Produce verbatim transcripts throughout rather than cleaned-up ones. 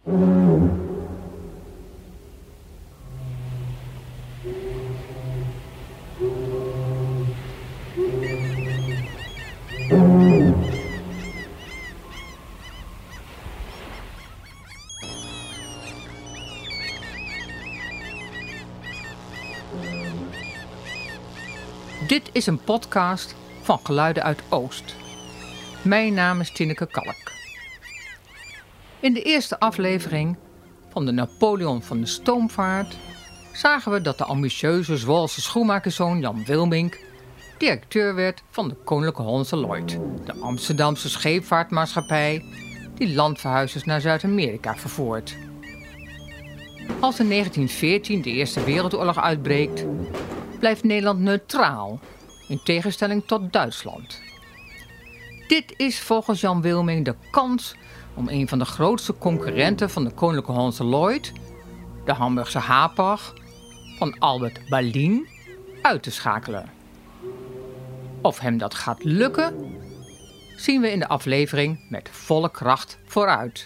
Dit is een podcast van Geluiden uit Oost. Mijn naam is Tineke Kalk. In de eerste aflevering van de Napoleon van de stoomvaart zagen we dat de ambitieuze Zwolse schoenmakerszoon Jan Wilmink directeur werd van de Koninklijke Hollandse Lloyd, de Amsterdamse scheepvaartmaatschappij die landverhuizers naar Zuid-Amerika vervoert. Als in negentien veertien de Eerste Wereldoorlog uitbreekt, blijft Nederland neutraal, in tegenstelling tot Duitsland. Dit is volgens Jan Wilmink de kans om een van de grootste concurrenten van de Koninklijke Hollandse Lloyd, de Hamburgse Hapag, van Albert Ballien, uit te schakelen. Of hem dat gaat lukken, zien we in de aflevering met volle kracht vooruit.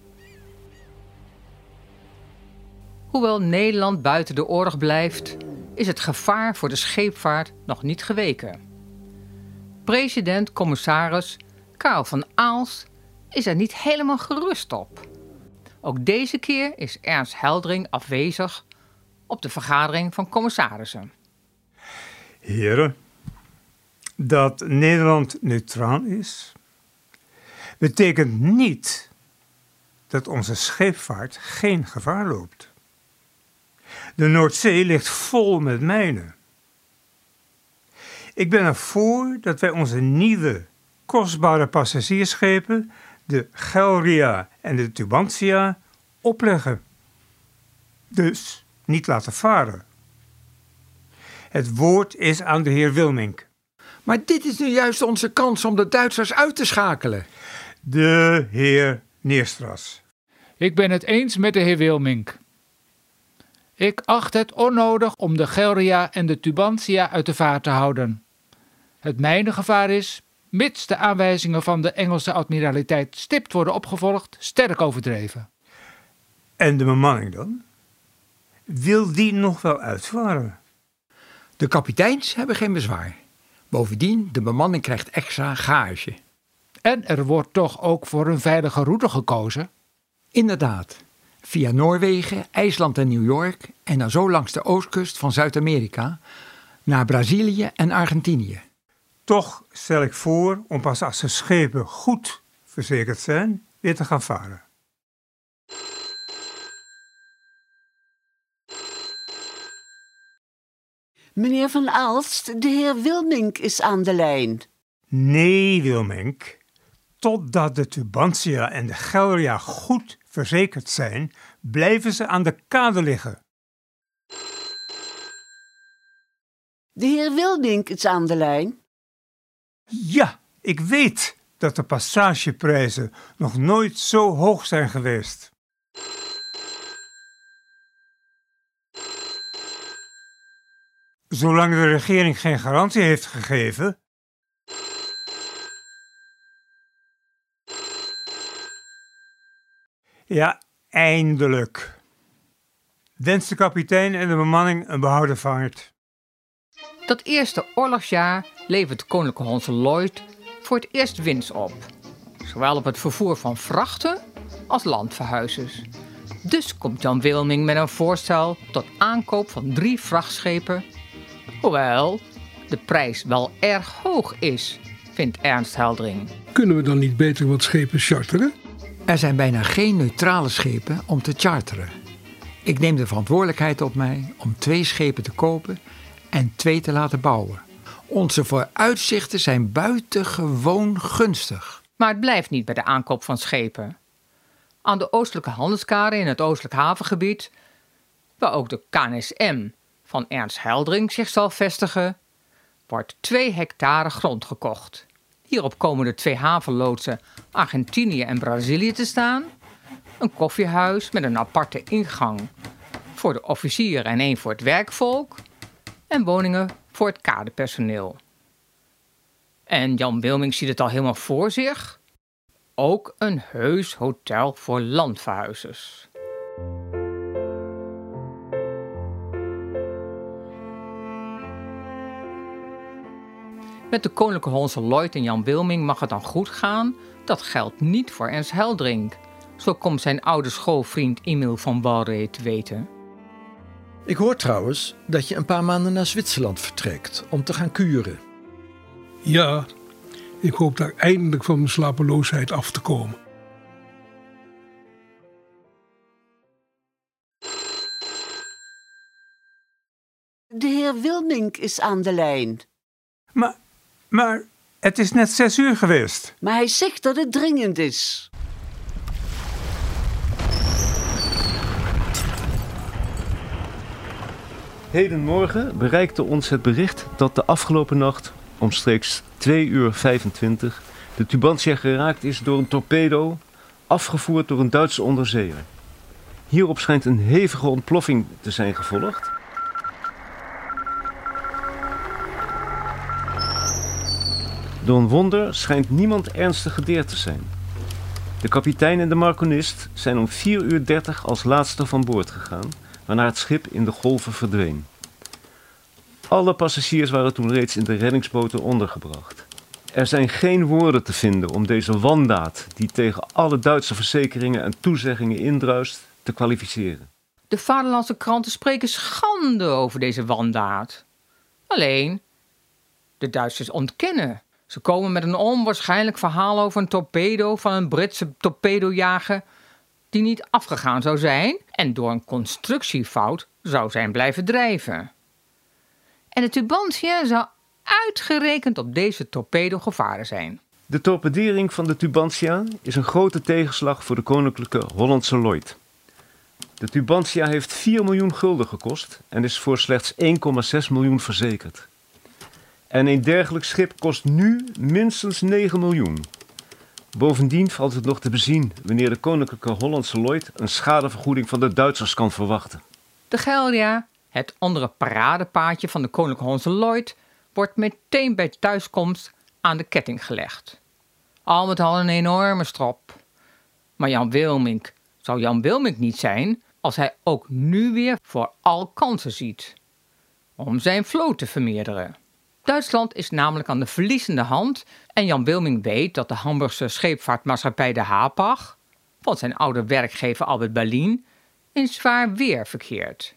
Hoewel Nederland buiten de oorlog blijft, is het gevaar voor de scheepvaart nog niet geweken. President-commissaris Karel van Aalst is er niet helemaal gerust op. Ook deze keer is Ernst Heldring afwezig op de vergadering van commissarissen. Heren, dat Nederland neutraal is, betekent niet dat onze scheepvaart geen gevaar loopt. De Noordzee ligt vol met mijnen. Ik ben ervoor dat wij onze nieuwe, kostbare passagiersschepen, de Gelria en de Tubantia, opleggen. Dus niet laten varen. Het woord is aan de heer Wilmink. Maar dit is nu juist onze kans om de Duitsers uit te schakelen. De heer Neerstras. Ik ben het eens met de heer Wilmink. Ik acht het onnodig om de Gelria en de Tubantia uit de vaart te houden. Het mijnengevaar is, mits de aanwijzingen van de Engelse admiraliteit stipt worden opgevolgd, sterk overdreven. En de bemanning dan? Wil die nog wel uitvaren? De kapiteins hebben geen bezwaar. Bovendien, de bemanning krijgt extra gage. En er wordt toch ook voor een veilige route gekozen? Inderdaad. Via Noorwegen, IJsland en New York en dan zo langs de oostkust van Zuid-Amerika naar Brazilië en Argentinië. Toch stel ik voor om pas als de schepen goed verzekerd zijn weer te gaan varen. Meneer Van Aalst, de heer Wilmink is aan de lijn. Nee, Wilmink. Totdat de Tubantia en de Gelria goed verzekerd zijn, blijven ze aan de kade liggen. De heer Wilmink is aan de lijn. Ja, ik weet dat de passageprijzen nog nooit zo hoog zijn geweest. Zolang de regering geen garantie heeft gegeven, ja, eindelijk. Wens de kapitein en de bemanning een behouden vaart. Dat eerste oorlogsjaar levert de Koninklijke Hollandse Lloyd voor het eerst winst op. Zowel op het vervoer van vrachten als landverhuizers. Dus komt Jan Wilmink met een voorstel tot aankoop van drie vrachtschepen. Hoewel de prijs wel erg hoog is, vindt Ernst Heldring. Kunnen we dan niet beter wat schepen charteren? Er zijn bijna geen neutrale schepen om te charteren. Ik neem de verantwoordelijkheid op mij om twee schepen te kopen en twee te laten bouwen. Onze vooruitzichten zijn buitengewoon gunstig. Maar het blijft niet bij de aankoop van schepen. Aan de oostelijke handelskade in het oostelijk havengebied, waar ook de K N S M van Ernst Heldring zich zal vestigen, wordt twee hectare grond gekocht. Hierop komen de twee havenloodsen Argentinië en Brazilië te staan, een koffiehuis met een aparte ingang voor de officieren en één voor het werkvolk en woningen voor het kaderpersoneel. En Jan Wilmink ziet het al helemaal voor zich. ook een heus hotel voor landverhuizers. Met de Koninklijke Hollandse Lloyd en Jan Wilming mag het dan goed gaan. Dat geldt niet voor Ernst Heldrink. Zo komt zijn oude schoolvriend Emiel van Walree te weten. Ik hoor trouwens dat je een paar maanden naar Zwitserland vertrekt om te gaan kuren. Ja, ik hoop daar eindelijk van mijn slapeloosheid af te komen. De heer Wilmink is aan de lijn. Maar, maar het is net zes uur geweest. Maar hij zegt dat het dringend is. Hedenmorgen bereikte ons het bericht dat de afgelopen nacht, omstreeks twee uur vijfentwintig, de Tubantia geraakt is door een torpedo, afgevoerd door een Duitse onderzeeër. Hierop schijnt een hevige ontploffing te zijn gevolgd. Door een wonder schijnt niemand ernstig gedeerd te zijn. De kapitein en de marconist zijn om vier uur dertig als laatste van boord gegaan, waarna het schip in de golven verdween. Alle passagiers waren toen reeds in de reddingsboten ondergebracht. Er zijn geen woorden te vinden om deze wandaad, die tegen alle Duitse verzekeringen en toezeggingen indruist, te kwalificeren. De vaderlandse kranten spreken schande over deze wandaad. Alleen, de Duitsers ontkennen. Ze komen met een onwaarschijnlijk verhaal over een torpedo van een Britse torpedojager die niet afgegaan zou zijn en door een constructiefout zou zijn blijven drijven. En de Tubantia zou uitgerekend op deze torpedo gevaren zijn. De torpedering van de Tubantia is een grote tegenslag voor de Koninklijke Hollandse Lloyd. De Tubantia heeft vier miljoen gulden gekost en is voor slechts één komma zes miljoen verzekerd. En een dergelijk schip kost nu minstens negen miljoen. Bovendien valt het nog te bezien wanneer de Koninklijke Hollandse Lloyd een schadevergoeding van de Duitsers kan verwachten. De Gelria, het andere paradepaadje van de Koninklijke Hollandse Lloyd, wordt meteen bij thuiskomst aan de ketting gelegd. Al met al een enorme strop. Maar Jan Wilmink zou Jan Wilmink niet zijn als hij ook nu weer vooral kansen ziet om zijn vloot te vermeerderen. Duitsland is namelijk aan de verliezende hand en Jan Wilming weet dat de Hamburgse scheepvaartmaatschappij de Hapag van zijn oude werkgever Albert Berlin in zwaar weer verkeert.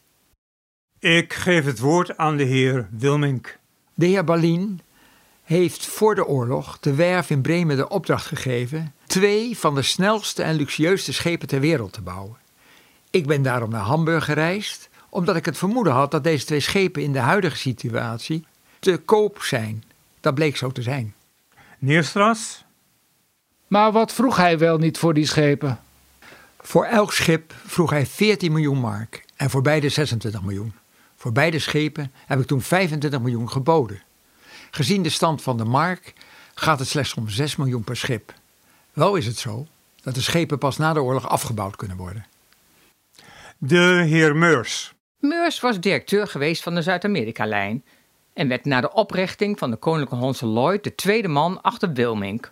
Ik geef het woord aan de heer Wilmink. De heer Berlin heeft voor de oorlog de werf in Bremen de opdracht gegeven twee van de snelste en luxueuste schepen ter wereld te bouwen. Ik ben daarom naar Hamburg gereisd, omdat ik het vermoeden had dat deze twee schepen in de huidige situatie te koop zijn. Dat bleek zo te zijn. Neerstras? Maar wat vroeg hij wel niet voor die schepen? Voor elk schip vroeg hij veertien miljoen mark en voor beide zesentwintig miljoen. Voor beide schepen heb ik toen vijfentwintig miljoen geboden. Gezien de stand van de mark gaat het slechts om zes miljoen per schip. Wel is het zo dat de schepen pas na de oorlog afgebouwd kunnen worden. De heer Meurs. Meurs was directeur geweest van de Zuid-Amerika-lijn en werd na de oprichting van de Koninklijke Hollandse Lloyd de tweede man achter Wilmink.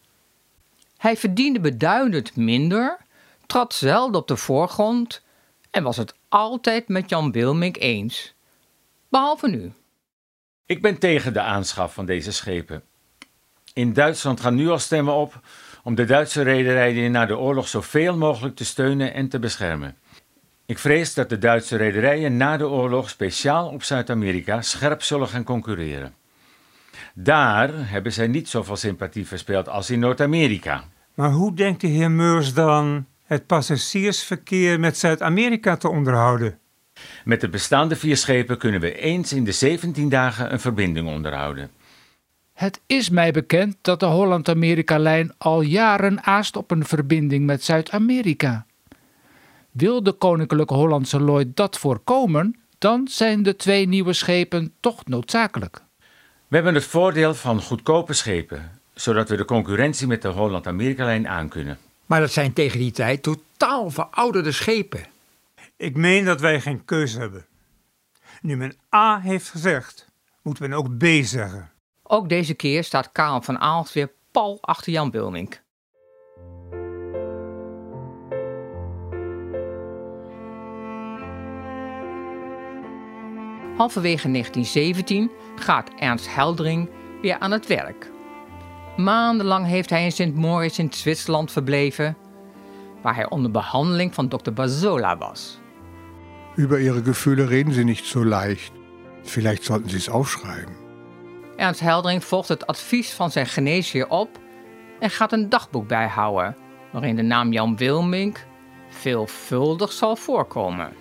Hij verdiende beduidend minder, trad zelden op de voorgrond en was het altijd met Jan Wilmink eens. Behalve nu. Ik ben tegen de aanschaf van deze schepen. In Duitsland gaan nu al stemmen op om de Duitse rederijen na de oorlog zoveel mogelijk te steunen en te beschermen. Ik vrees dat de Duitse rederijen na de oorlog speciaal op Zuid-Amerika scherp zullen gaan concurreren. Daar hebben zij niet zoveel sympathie verspeeld als in Noord-Amerika. Maar hoe denkt de heer Meurs dan het passagiersverkeer met Zuid-Amerika te onderhouden? Met de bestaande vier schepen kunnen we eens in de zeventien dagen een verbinding onderhouden. Het is mij bekend dat de Holland-Amerika-lijn al jaren aast op een verbinding met Zuid-Amerika. Wil de Koninklijke Hollandse Lloyd dat voorkomen, dan zijn de twee nieuwe schepen toch noodzakelijk. We hebben het voordeel van goedkope schepen, zodat we de concurrentie met de Holland-Amerika-lijn aankunnen. Maar dat zijn tegen die tijd totaal verouderde schepen. Ik meen dat wij geen keuze hebben. Nu men A heeft gezegd, moet men ook B zeggen. Ook deze keer staat Karel van Aalst weer pal achter Jan Wilmink. Halverwege negentien zeventien gaat Ernst Heldring weer aan het werk. Maandenlang heeft hij in Sint Moritz in Zwitserland verbleven, waar hij onder behandeling van dokter Basola was. Über Ihre Gefühle reden Sie nicht so leicht. Vielleicht sollten Sie es aufschreiben. Ernst Heldring volgt het advies van zijn geneesheer op en gaat een dagboek bijhouden, waarin de naam Jan Wilmink veelvuldig zal voorkomen.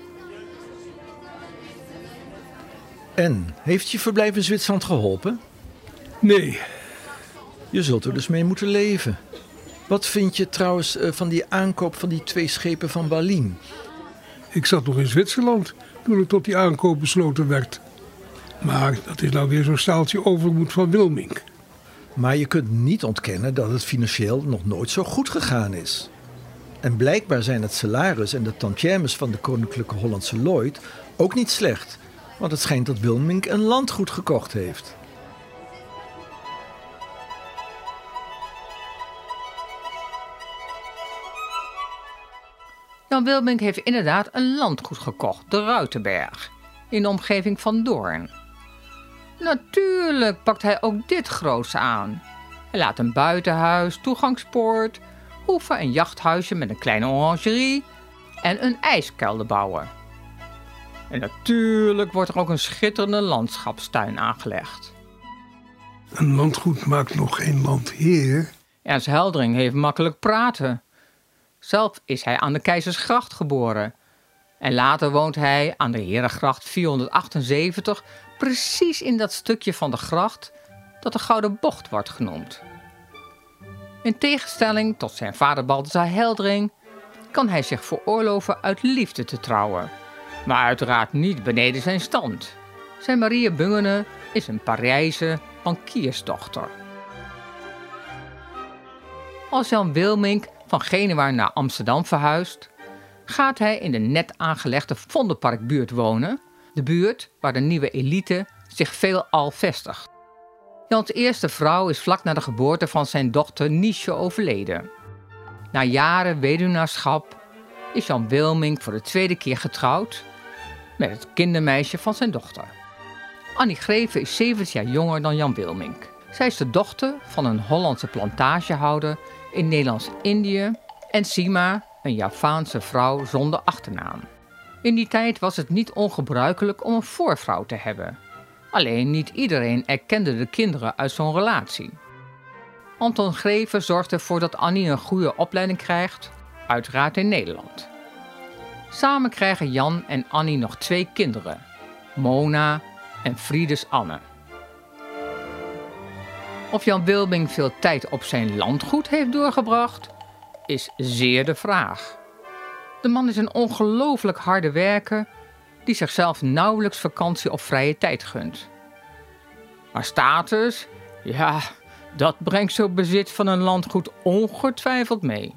En, heeft je verblijf in Zwitserland geholpen? Nee, Je zult er dus mee moeten leven. Wat vind je trouwens eh, van die aankoop van die twee schepen van Balin? ik zat nog in Zwitserland toen het tot die aankoop besloten werd. Maar dat is nou weer zo'n staaltje overmoed van Wilmink. Maar je kunt niet ontkennen dat het financieel nog nooit zo goed gegaan is. En blijkbaar zijn het salaris en de tantièmes van de Koninklijke Hollandse Lloyd ook niet slecht. Want het schijnt dat Wilmink een landgoed gekocht heeft. Jan Wilmink heeft inderdaad een landgoed gekocht, de Ruitenberg, in de omgeving van Doorn. Natuurlijk pakt hij ook dit groots aan. Hij laat een buitenhuis, toegangspoort, hoeve en jachthuisje met een kleine orangerie en een ijskelder bouwen. En natuurlijk wordt er ook een schitterende landschapstuin aangelegd. Een landgoed maakt nog geen landheer. Ernst Heldring heeft makkelijk praten. Zelf is hij aan de Keizersgracht geboren. En later woont hij aan de Herengracht vierhonderdachtenzeventig, precies in dat stukje van de gracht dat de Gouden Bocht wordt genoemd. In tegenstelling tot zijn vader Balthasar Heldring kan hij zich veroorloven uit liefde te trouwen. Maar uiteraard niet beneden zijn stand. Zijn Maria Bungene is een Parijse bankiersdochter. Als Jan Wilmink van Genua naar Amsterdam verhuist, gaat hij in de net aangelegde Vondelparkbuurt wonen, de buurt waar de nieuwe elite zich veelal vestigt. Jans eerste vrouw is vlak na de geboorte van zijn dochter Niesje overleden. Na jaren weduwnaarschap is Jan Wilmink voor de tweede keer getrouwd met het kindermeisje van zijn dochter. Annie Greven is zeventien jaar jonger dan Jan Wilmink. Zij is de dochter van een Hollandse plantagehouder in Nederlands-Indië en Sima, een Javaanse vrouw zonder achternaam. In die tijd was het niet ongebruikelijk om een voorvrouw te hebben. Alleen niet iedereen erkende de kinderen uit zo'n relatie. Anton Greven zorgt ervoor dat Annie een goede opleiding krijgt, uiteraard in Nederland. Samen krijgen Jan en Annie nog twee kinderen, Mona en Friedes Anne. Of Jan Wilmink veel tijd op zijn landgoed heeft doorgebracht, is zeer de vraag. De man is een ongelooflijk harde werker die zichzelf nauwelijks vakantie of vrije tijd gunt. Maar status, ja, dat brengt zo'n bezit van een landgoed ongetwijfeld mee.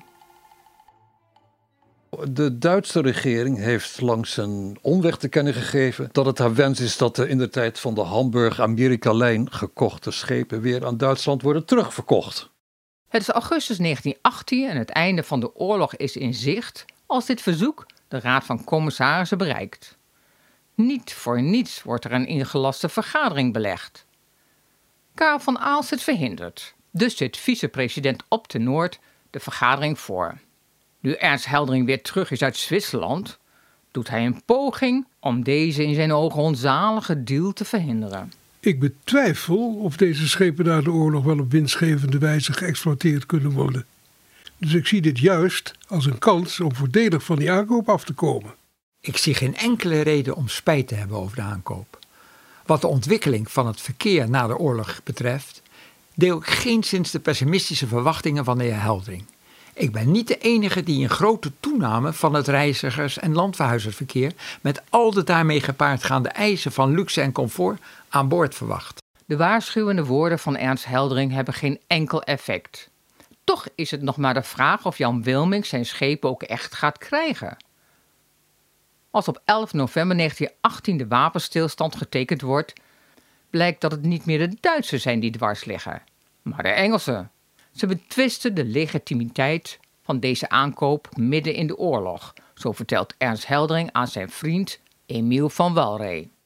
De Duitse regering heeft langs een omweg te kennen gegeven dat het haar wens is dat de in de tijd van de Hamburg-Amerika-lijn gekochte schepen weer aan Duitsland worden terugverkocht. Het is augustus negentien achttien en het einde van de oorlog is in zicht als dit verzoek de Raad van Commissarissen bereikt. Niet voor niets wordt er een ingelaste vergadering belegd. Karel van Aalst het verhindert, dus zit vicepresident Op de Noord de vergadering voor. Nu Ernst Heldring weer terug is uit Zwitserland, doet hij een poging om deze in zijn ogen onzalige deal te verhinderen. Ik betwijfel of deze schepen na de oorlog wel op winstgevende wijze geëxploiteerd kunnen worden. Dus ik zie dit juist als een kans om voordelig van die aankoop af te komen. Ik zie geen enkele reden om spijt te hebben over de aankoop. Wat de ontwikkeling van het verkeer na de oorlog betreft, deel ik geenszins de pessimistische verwachtingen van de heer Heldring. Ik ben niet de enige die een grote toename van het reizigers- en landverhuizersverkeer met al de daarmee gepaardgaande eisen van luxe en comfort aan boord verwacht. De waarschuwende woorden van Ernst Heldring hebben geen enkel effect. Toch is het nog maar de vraag of Jan Wilmink zijn schepen ook echt gaat krijgen. Als op elf november negentien achttien de wapenstilstand getekend wordt, blijkt dat het niet meer de Duitsers zijn die dwars liggen, maar de Engelsen. Ze betwisten de legitimiteit van deze aankoop midden in de oorlog, zo vertelt Ernst Heldring aan zijn vriend Emiel van Walray.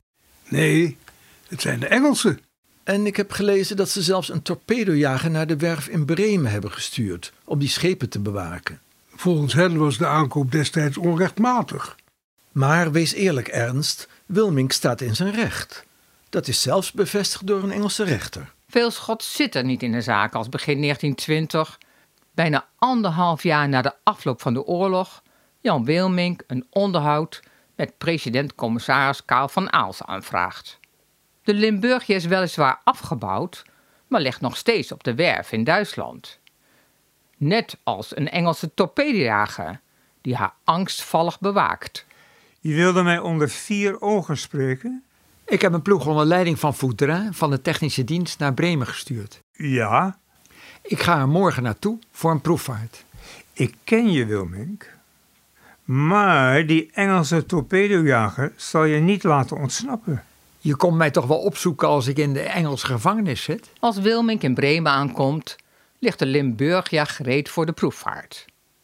Nee, het zijn de Engelsen. En ik heb gelezen dat ze zelfs een torpedojager naar de werf in Bremen hebben gestuurd om die schepen te bewaken. Volgens hen was de aankoop destijds onrechtmatig. Maar wees eerlijk, Ernst, Wilmink staat in zijn recht. Dat is zelfs bevestigd door een Engelse rechter. Veel schot zit er niet in de zaak als begin negentien twintig, bijna anderhalf jaar na de afloop van de oorlog, Jan Wilmink een onderhoud met president-commissaris Karl van Aalst aanvraagt. De Limburgia is weliswaar afgebouwd, maar ligt nog steeds op de werf in Duitsland. Net als een Engelse torpedojager die haar angstvallig bewaakt. Je wilde mij onder vier ogen spreken? Ik heb een ploeg onder leiding van Foudrin van de technische dienst naar Bremen gestuurd. Ja. Ik ga er morgen naartoe voor een proefvaart. Ik ken je, Wilmink. Maar die Engelse torpedojager zal je niet laten ontsnappen. Je komt mij toch wel opzoeken als ik in de Engelse gevangenis zit? Als Wilmink in Bremen aankomt, ligt de Limburgia gereed voor de proefvaart.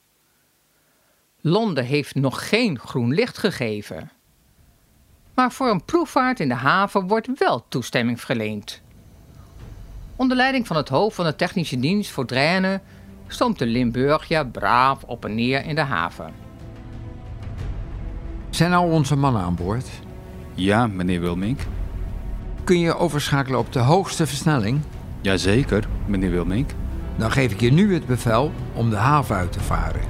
Londen heeft nog geen groen licht gegeven. Maar voor een proefvaart in de haven wordt wel toestemming verleend. Onder leiding van het hoofd van de technische dienst voor Draine stoomt de Limburgia braaf op en neer in de haven. Zijn al onze mannen aan boord? Ja, meneer Wilmink. Kun je overschakelen op de hoogste versnelling? Jazeker, meneer Wilmink. Dan geef ik je nu het bevel om de haven uit te varen.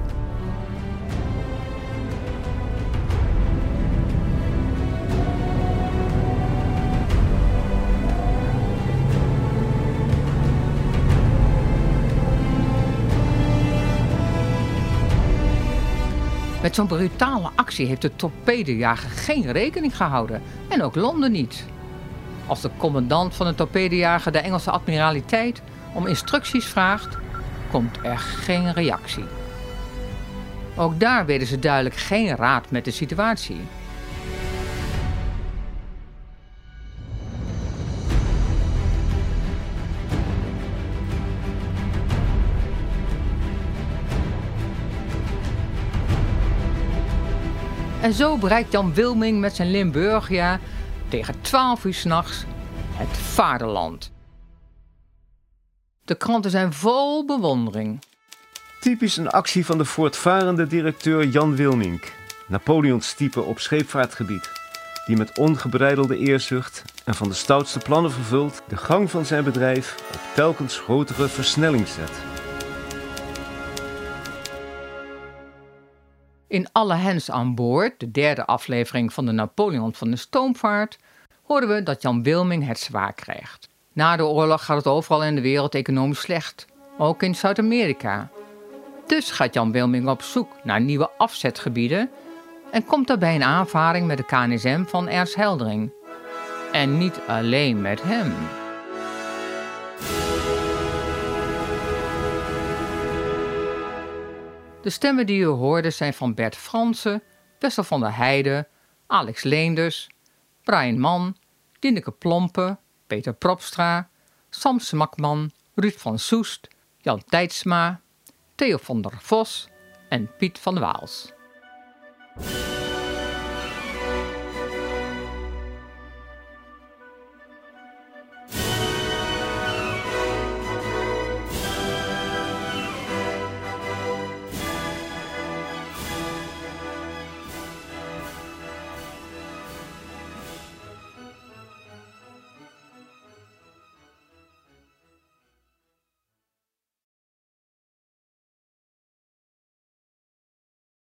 Met zo'n brutale actie heeft de torpedojager geen rekening gehouden. En ook Londen niet. Als de commandant van de torpedojager de Engelse admiraliteit om instructies vraagt, komt er geen reactie. Ook daar weten ze duidelijk geen raad met de situatie. En zo bereikt Jan Wilmink met zijn Limburgia tegen twaalf uur 's nachts het vaderland. De kranten zijn vol bewondering. Typisch een actie van de voortvarende directeur Jan Wilmink, Napoleonstype op scheepvaartgebied, die met ongebreidelde eerzucht en van de stoutste plannen vervuld de gang van zijn bedrijf op telkens grotere versnelling zet. In Alle Hens aan Boord, de derde aflevering van de Napoleon van de stoomvaart, hoorden we dat Jan Wilmink het zwaar krijgt. Na de oorlog gaat het overal in de wereld economisch slecht, ook in Zuid-Amerika. Dus gaat Jan Wilmink op zoek naar nieuwe afzetgebieden en komt daarbij in aanvaring met de K N S M van Ernst Heldering. En niet alleen met hem. De stemmen die u hoorde zijn van Bert Fransen, Wessel van der Heijden, Alex Leenders, Brian Mann, Dineke Plompe, Peter Propstra, Sam Smakman, Ruud van Soest, Jan Tijdsma, Theo van der Vos en Piet van der Waals.